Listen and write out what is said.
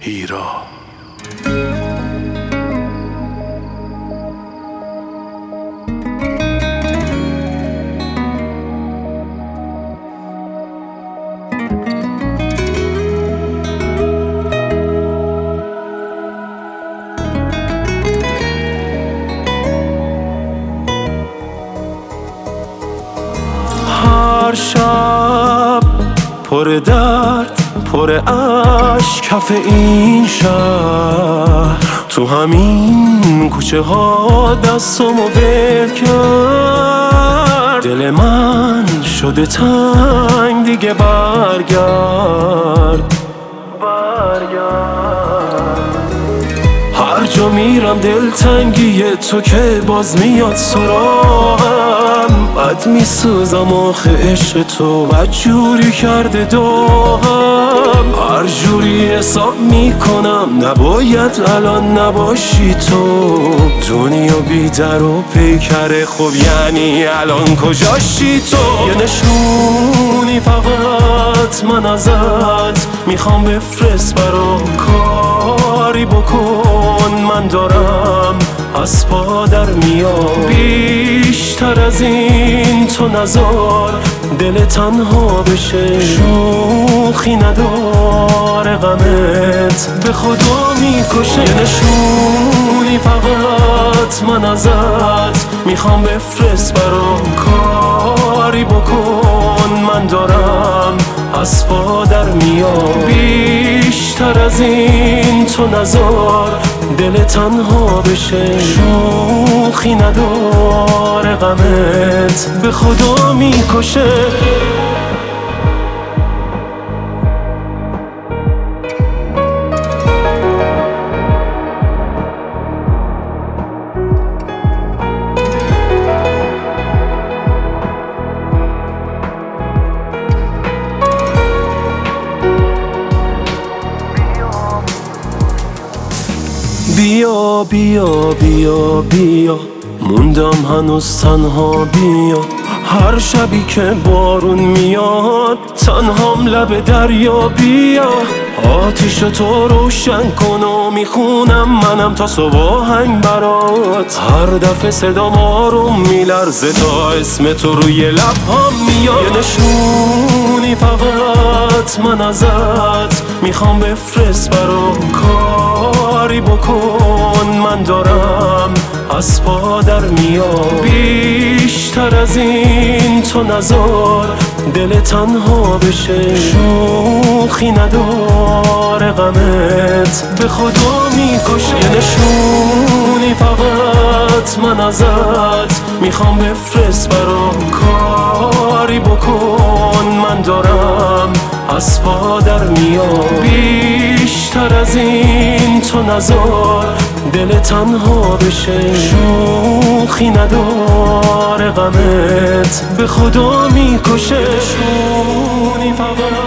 هیرا. هر شب پر درد پر اشک کف این شهر، تو همین کوچه ها دستمو ول کرد. دل من شده تنگ دیگه برگرد. هر جا میرم دلتنگی تو که باز میاد سراغم. بد میسوزم آخه عشق تو بدجوری کرده داغم. هر جوری حساب میکنم نباید الان نباشی تو. دنیا بی در و پیکره، خب یعنی الان کجاشی تو؟ یه نشونی فقط من ازت میخوام بفرست برام، کاری بکن من دارم از پا در میام. بیشتر از این تو نزار دل تنها بشه، شوخی نداره غمت به خدا میکشه. یه نشونی فقط من ازت میخوام بفرست برام، کاری بکن من دارم از پا در میام. بیشتر از این تو نزار دل تنها بشه، شوخی نداره غمت به خدا میکشه. بیا بیا بیا بیا، موندم هنوز تنها. بیا هر شبی که بارون میاد تنهام لب دریا. بیا آتیش تو روشن کن و میخونم منم تا صبح آهنگ برات. هر دفعه صدام آروم میلرزه تا اسم تو روی لبهام میاد. یه نشونی فقط من ازت میخوام بفرست برام، کاری بکن من دارم از پا در میام. بیشتر از این تو نزار دل تنها بشه، شوخی نداره غمت به خدا میکشه. یه نشونی فقط من ازت میخوام بفرست برام، کاری بکن من دارم از پا در میام. بیشتر از این تو نزار دل تنها بشه، شوخی نداره غمت به خدا میکشه. شونی فقط